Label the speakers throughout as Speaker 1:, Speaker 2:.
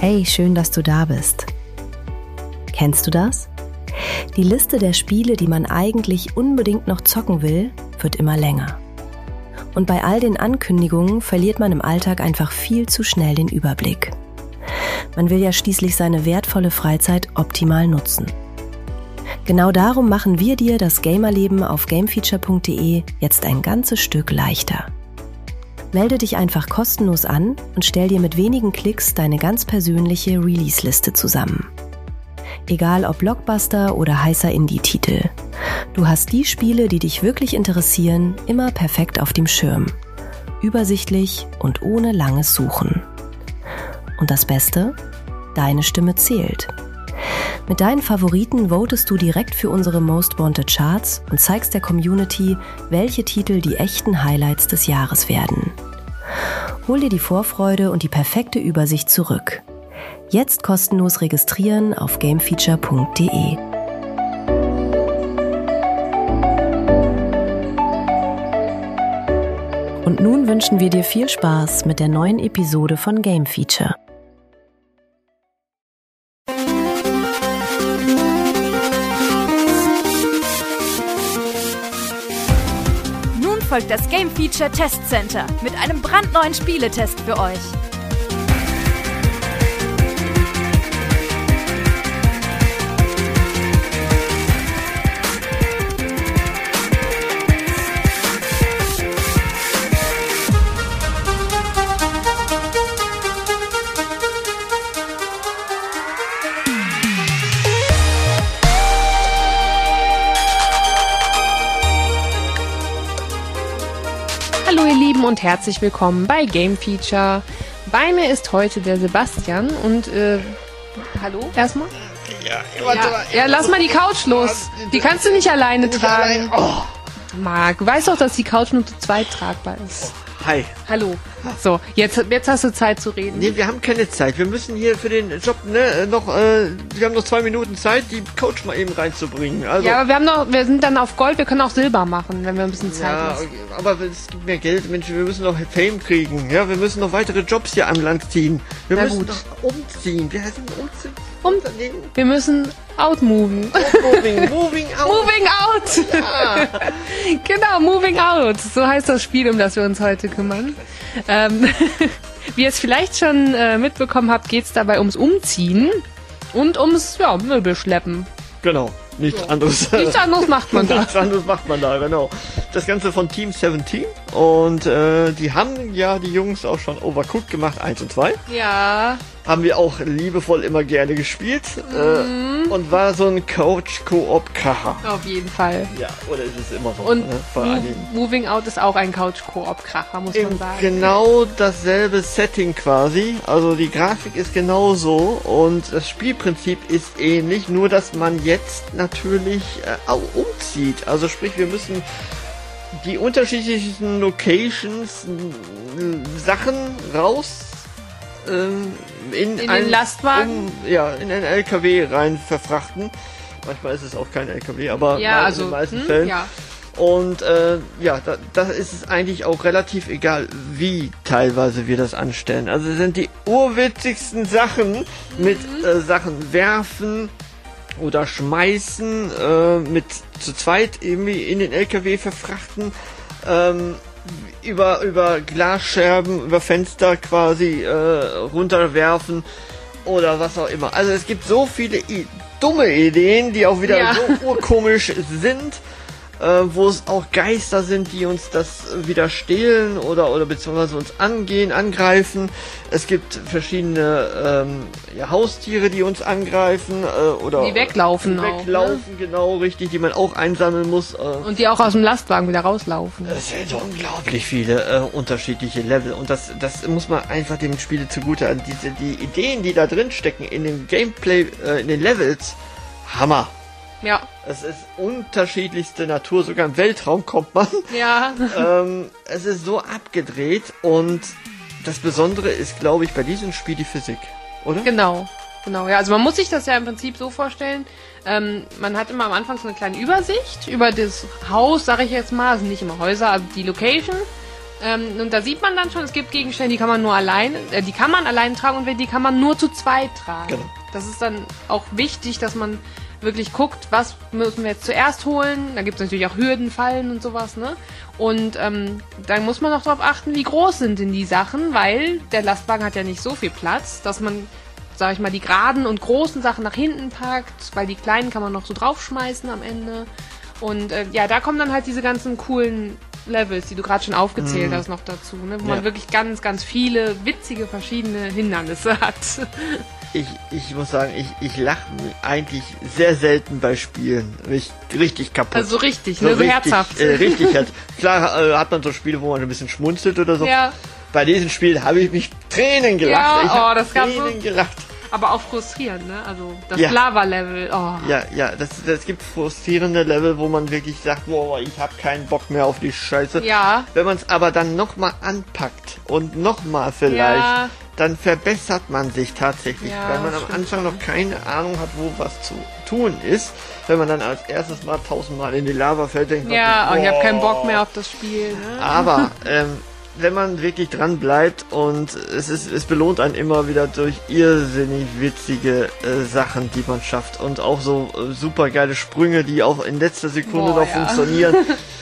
Speaker 1: Hey, schön, dass du da bist. Kennst du das? Die Liste der Spiele, die man eigentlich unbedingt noch zocken will, wird immer länger. Und bei all den Ankündigungen verliert man im Alltag einfach viel zu schnell den Überblick. Man will ja schließlich seine wertvolle Freizeit optimal nutzen. Genau darum machen wir dir das Gamerleben auf gamefeature.de jetzt ein ganzes Stück leichter. Melde dich einfach kostenlos an und stell dir mit wenigen Klicks deine ganz persönliche Release-Liste zusammen. Egal ob Blockbuster oder heißer Indie-Titel. Du hast die Spiele, die dich wirklich interessieren, immer perfekt auf dem Schirm. Übersichtlich und ohne langes Suchen. Und das Beste? Deine Stimme zählt. Mit deinen Favoriten votest du direkt für unsere Most Wanted Charts und zeigst der Community, welche Titel die echten Highlights des Jahres werden. Hol dir die Vorfreude und die perfekte Übersicht zurück. Jetzt kostenlos registrieren auf gamefeature.de. Und nun wünschen wir dir viel Spaß mit der neuen Episode von Game Feature.
Speaker 2: Folgt das Game Feature Test Center mit einem brandneuen Spieletest für euch.
Speaker 3: Hallo ihr Lieben und herzlich willkommen bei Game Feature. Bei mir ist heute der Sebastian und hallo erstmal. Ja, lass mal die Couch los. Die kannst du nicht alleine tragen. Marc, weißt doch, dass die Couch nur zu zweit tragbar ist.
Speaker 4: Hi.
Speaker 3: Hallo. So, jetzt hast du Zeit zu reden.
Speaker 4: Nee, wir haben keine Zeit. Wir müssen hier für den Job wir haben noch 2 Minuten Zeit, die Coach mal eben reinzubringen. Also,
Speaker 3: ja, aber wir sind dann auf Gold, wir können auch Silber machen, wenn wir ein bisschen Zeit haben.
Speaker 4: Ja, aber es gibt mehr Geld, Mensch, wir müssen noch Fame kriegen. Ja, wir müssen noch weitere Jobs hier am Land ziehen. Wir müssen noch umziehen. Wir sind umziehen.
Speaker 3: Wir müssen outmoven.
Speaker 4: Moving out.
Speaker 3: Moving out.
Speaker 4: Ja.
Speaker 3: Genau, moving out. So heißt das Spiel, um das wir uns heute kümmern. Wie ihr es vielleicht schon mitbekommen habt, geht es dabei ums Umziehen und ums Möbelschleppen.
Speaker 4: Genau, nichts anderes.
Speaker 3: Nichts anderes macht man da.
Speaker 4: Nichts anderes macht man da, genau. Das Ganze von Team 17 und die haben ja die Jungs auch schon Overcooked gemacht, 1 und 2.
Speaker 3: Ja.
Speaker 4: Haben wir auch liebevoll immer gerne gespielt und war so ein Couch-Koop-Kracher.
Speaker 3: Auf jeden Fall.
Speaker 4: Ja, oder ist es immer noch?
Speaker 3: Und
Speaker 4: ne?
Speaker 3: Moving Out ist auch ein Couch-Koop-Kracher, muss man sagen.
Speaker 4: Genau dasselbe Setting quasi. Also die Grafik ist genauso und das Spielprinzip ist ähnlich, nur dass man jetzt natürlich auch umzieht. Also sprich, wir müssen die unterschiedlichsten Locations, Sachen raus in
Speaker 3: den Lastwagen?
Speaker 4: In einen LKW rein verfrachten. Manchmal ist es auch kein LKW, aber
Speaker 3: ja,
Speaker 4: in den meisten Fällen. Ja. Und da ist es eigentlich auch relativ egal, wie teilweise wir das anstellen. Also es sind die urwitzigsten Sachen mit Sachen werfen oder schmeißen, mit zu zweit irgendwie in den LKW verfrachten, über Glasscherben, über Fenster quasi runterwerfen oder was auch immer. Also es gibt so viele dumme Ideen, die auch wieder so urkomisch sind, wo es auch Geister sind, die uns das wieder stehlen oder beziehungsweise uns angreifen. Es gibt verschiedene Haustiere, die uns angreifen oder
Speaker 3: die weglaufen auch, ne?
Speaker 4: Genau, richtig, die man auch einsammeln muss.
Speaker 3: Und die auch aus dem Lastwagen wieder rauslaufen.
Speaker 4: Es sind so unglaublich viele unterschiedliche Level und das muss man einfach dem Spiel zugute an. Die Ideen, die da drin stecken in dem Gameplay, in den Levels, Hammer.
Speaker 3: Ja.
Speaker 4: Es ist unterschiedlichste Natur, sogar im Weltraum kommt man.
Speaker 3: Ja.
Speaker 4: Es ist so abgedreht und das Besondere ist, glaube ich, bei diesem Spiel die Physik, oder?
Speaker 3: Genau. Ja, also man muss sich das ja im Prinzip so vorstellen, man hat immer am Anfang so eine kleine Übersicht über das Haus, sage ich jetzt mal, also nicht immer Häuser, aber die Location. Und da sieht man dann schon, es gibt Gegenstände, die kann man nur allein tragen und die kann man nur zu zweit tragen. Genau. Das ist dann auch wichtig, dass man wirklich guckt, was müssen wir jetzt zuerst holen. Da gibt es natürlich auch Hürden, Fallen und sowas, ne? Und dann muss man auch darauf achten, wie groß sind denn die Sachen, weil der Lastwagen hat ja nicht so viel Platz, dass man, sag ich mal, die geraden und großen Sachen nach hinten packt, weil die kleinen kann man noch so draufschmeißen am Ende. Und da kommen dann halt diese ganzen coolen Levels, die du gerade schon aufgezählt hast, noch dazu, ne? Wo man wirklich ganz, ganz viele witzige verschiedene Hindernisse hat.
Speaker 4: Ich muss sagen, ich lache eigentlich sehr selten bei Spielen richtig kaputt.
Speaker 3: Also richtig, so herzhaft.
Speaker 4: Richtig. Klar hat man so Spiele, wo man ein bisschen schmunzelt oder so. Ja. Bei diesen Spielen habe ich mich Tränen gelacht.
Speaker 3: Ja, das gab Tränen gelacht. Aber auch frustrierend, ne? Also das Lava-Level. Oh.
Speaker 4: Ja, das gibt frustrierende Level, wo man wirklich sagt, boah, ich habe keinen Bock mehr auf die Scheiße. Ja. Wenn man es aber dann nochmal anpackt und nochmal vielleicht, dann verbessert man sich tatsächlich, weil man am Anfang noch keine Ahnung hat, wo was zu tun ist. Wenn man dann als erstes mal 1000-mal in die Lava fällt, denkt man,
Speaker 3: ich habe keinen Bock mehr auf das Spiel. Ne?
Speaker 4: Aber wenn man wirklich dran bleibt und es belohnt einen immer wieder durch irrsinnig witzige Sachen, die man schafft und auch so super geile Sprünge, die auch in letzter Sekunde noch funktionieren.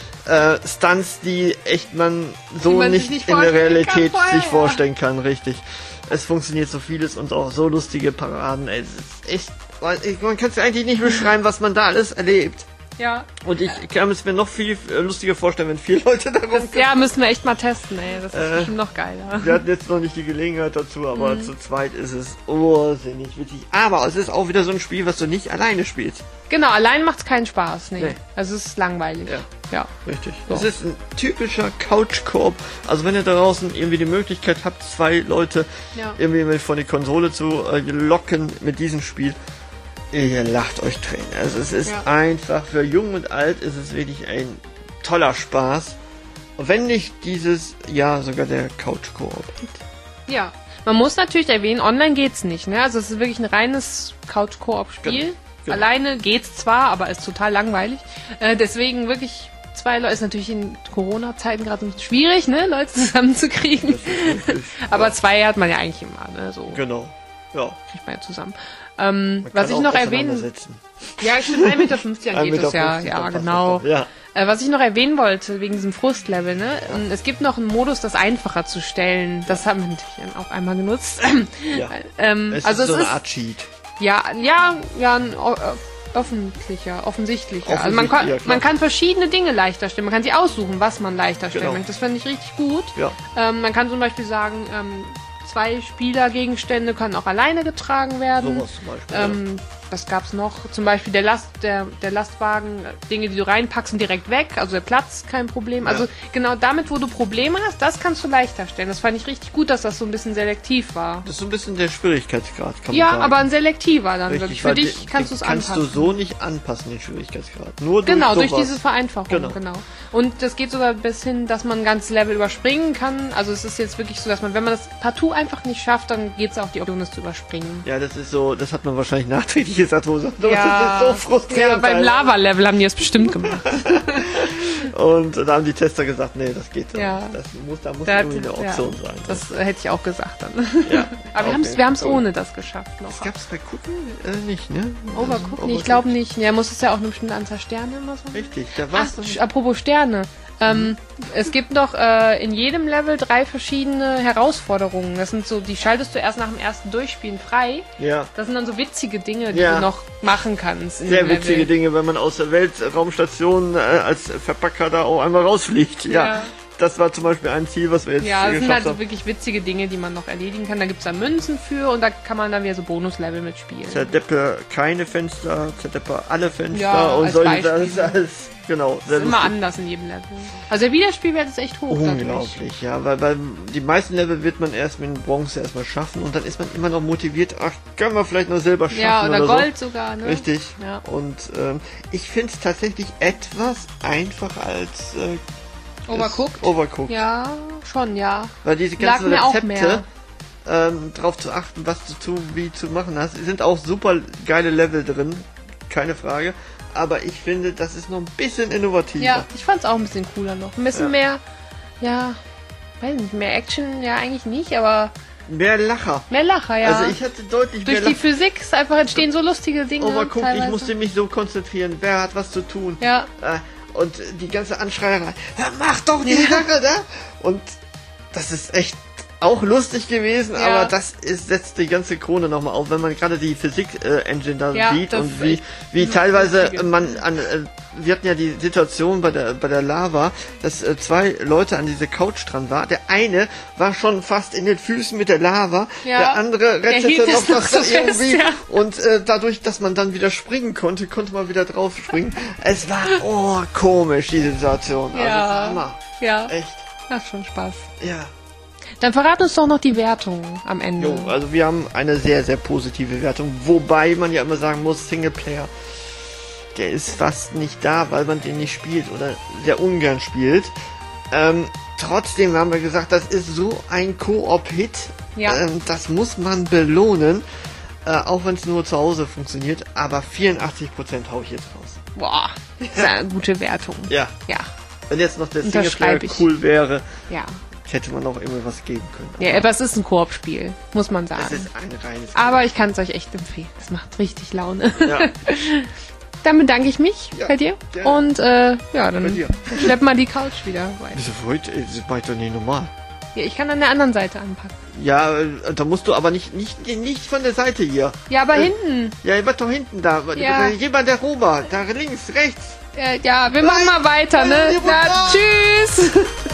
Speaker 4: Stunts, die echt man so nicht in der Realität sich vorstellen kann, richtig. Es funktioniert so vieles und auch so lustige Paraden. Es ist echt, man kann es eigentlich nicht beschreiben, was man da alles erlebt.
Speaker 3: Ja.
Speaker 4: Und ich kann es mir noch viel lustiger vorstellen, wenn 4 Leute da rumkommen.
Speaker 3: Ja, müssen wir echt mal testen, ey. Das ist bestimmt noch geiler.
Speaker 4: Wir hatten jetzt noch nicht die Gelegenheit dazu, aber zu zweit ist es irrsinnig witzig. Aber es ist auch wieder so ein Spiel, was du nicht alleine spielst.
Speaker 3: Genau, allein macht's keinen Spaß, nee. Also es ist langweilig.
Speaker 4: Ja. Richtig. So. Es ist ein typischer Couch-Koop. Also wenn ihr da draußen irgendwie die Möglichkeit habt, 2 Leute irgendwie von der Konsole zu locken mit diesem Spiel, ihr lacht euch Tränen. Also es ist einfach, für jung und alt ist es wirklich ein toller Spaß. Und wenn nicht dieses, sogar der Couch-Koop.
Speaker 3: Ja, man muss natürlich erwähnen, online geht's nicht, ne? Also es ist wirklich ein reines Couch-Koop-Spiel. Genau. Alleine geht's zwar, aber ist total langweilig. Deswegen wirklich 2 Leute, ist natürlich in Corona-Zeiten gerade ein bisschen schwierig, ne? Leute zusammenzukriegen. Aber 2 hat man ja eigentlich immer, ne? So.
Speaker 4: Genau. Ja.
Speaker 3: Kriegt man ja zusammen. Was ich noch erwähnen... Ja, ich bin 1,50 Meter, dann geht das ja. Ja, genau. Ja. Was ich noch erwähnen wollte, wegen diesem Frustlevel, ne? Ja. Es gibt noch einen Modus, das einfacher zu stellen. Das haben wir natürlich auch einmal genutzt.
Speaker 4: Ja. Es ist so eine Art Cheat.
Speaker 3: Ja, ein offensichtlicher. Also man kann verschiedene Dinge leichter stellen. Man kann sich aussuchen, was man leichter stellen möchte. Das finde ich richtig gut. Ja. Man kann zum Beispiel sagen, 2 Spielergegenstände können auch alleine getragen werden.
Speaker 4: Sowas zum Beispiel,
Speaker 3: Was gab's noch? Zum Beispiel der Lastwagen, Dinge, die du reinpackst, sind direkt weg. Also der Platz, kein Problem. Ja. Also genau damit, wo du Probleme hast, das kannst du leichter stellen. Das fand ich richtig gut, dass das so ein bisschen selektiv war.
Speaker 4: Das ist so ein bisschen der Schwierigkeitsgrad, kann man sagen.
Speaker 3: Ja, aber ein selektiver dann wirklich. Für dich kannst du es anpassen.
Speaker 4: Kannst du so nicht anpassen, den Schwierigkeitsgrad. Nur
Speaker 3: durch diese Vereinfachung, genau. Und das geht sogar bis hin, dass man ein ganzes Level überspringen kann. Also es ist jetzt wirklich so, dass man, wenn man das partout einfach nicht schafft, dann geht es auch die Option, das zu überspringen.
Speaker 4: Ja, das ist so, das hat man wahrscheinlich nachträglich gesagt, wo das ist so frustrierend.
Speaker 3: Ja, beim Lava-Level haben die das bestimmt gemacht.
Speaker 4: Und da haben die Tester gesagt, nee, das geht so. Ja. Da muss irgendwie eine Option sein.
Speaker 3: Das hätte ich auch gesagt dann. Ja. Aber wir haben es ohne das geschafft noch.
Speaker 4: Das gab es bei Cooken nicht, ne?
Speaker 3: Overcooked? Nee, ich glaube nicht. Ja, muss es ja auch eine bestimmte Anzahl Sterne immer so.
Speaker 4: Richtig, da war's.
Speaker 3: Apropos Sterne. Es gibt noch in jedem Level 3 verschiedene Herausforderungen. Das sind so, die schaltest du erst nach dem ersten Durchspielen frei. Ja. Das sind dann so witzige Dinge, die du noch machen kannst.
Speaker 4: Sehr witzige Dinge, wenn man aus der Weltraumstation als Verpacker da auch einmal rausfliegt. Ja. Das war zum Beispiel ein Ziel, was wir jetzt geschafft haben. Ja, das sind halt
Speaker 3: so wirklich witzige Dinge, die man noch erledigen kann. Da gibt es dann Münzen für und da kann man dann wieder so Bonuslevel mitspielen.
Speaker 4: Zerdeppe keine Fenster, zerdeppe alle Fenster und solche Sachen. Genau.
Speaker 3: Das ist immer anders in jedem Level. Also der Wiederspielwert ist echt hoch.
Speaker 4: Unglaublich, ja. Weil die meisten Level wird man erst mit Bronze erstmal schaffen und dann ist man immer noch motiviert, können wir vielleicht noch Silber schaffen.
Speaker 3: Ja, oder Gold sogar, ne?
Speaker 4: Richtig. Ja. Und ich finde es tatsächlich etwas einfacher als
Speaker 3: Overcooked? Ja, schon, ja.
Speaker 4: Weil diese ganzen Rezepte, drauf zu achten, was du wie zu machen hast, sind auch super geile Level drin, keine Frage. Aber ich finde, das ist noch ein bisschen innovativer.
Speaker 3: Ja, ich fand es auch ein bisschen cooler noch. Ein bisschen mehr, weiß nicht, mehr Action ja eigentlich nicht, aber...
Speaker 4: Mehr Lacher.
Speaker 3: Mehr Lacher, ja.
Speaker 4: Also ich hatte deutlich mehr
Speaker 3: Lacher. Durch die Physik einfach entstehen so lustige Dinge.
Speaker 4: Oh, mal guck, ich musste mich so konzentrieren. Wer hat was zu tun?
Speaker 3: Ja.
Speaker 4: Und die ganze Anschreierei. Mach doch die Sache, da! Und das ist echt auch lustig gewesen, aber das setzt die ganze Krone nochmal auf, wenn man gerade die Physik-Engine da sieht und wie teilweise wir hatten ja die Situation bei der Lava, dass 2 Leute an diese Couch dran waren. Der eine war schon fast in den Füßen mit der Lava, der andere rettete noch das irgendwie und dadurch, dass man dann wieder springen konnte man wieder drauf springen. Es war komisch, die Situation. Also Hammer.
Speaker 3: Ja.
Speaker 4: Echt.
Speaker 3: Macht schon Spaß.
Speaker 4: Ja.
Speaker 3: Dann verrat uns doch noch die Wertung am Ende.
Speaker 4: Jo, also wir haben eine sehr, sehr positive Wertung. Wobei man ja immer sagen muss, Singleplayer, der ist fast nicht da, weil man den nicht spielt oder sehr ungern spielt. Trotzdem haben wir gesagt, das ist so ein Koop-Hit. Ja. Das muss man belohnen. Auch wenn es nur zu Hause funktioniert. Aber 84% hau ich jetzt raus.
Speaker 3: Boah, das ist eine gute Wertung.
Speaker 4: Ja. Wenn jetzt noch der Singleplayer cool wäre. Ja. Hätte man auch immer was geben können.
Speaker 3: Ja, aber es ist ein Koop-Spiel, muss man sagen.
Speaker 4: Es ist ein reines
Speaker 3: Aber ich kann es euch echt empfehlen. Das macht richtig Laune. Ja. Dann bedanke ich mich bei dir. Gerne. Und dann schleppen wir die Couch wieder.
Speaker 4: Wieso heute? Das mache ich doch nicht normal.
Speaker 3: Ja, ich kann an der anderen Seite anpacken.
Speaker 4: Ja, da musst du aber nicht von der Seite hier.
Speaker 3: Ja, aber hinten.
Speaker 4: Ja, ihr wart doch hinten da. Ja. Jemand der Rober. Da links, rechts.
Speaker 3: Ja, wir machen mal weiter, ne? Na, tschüss.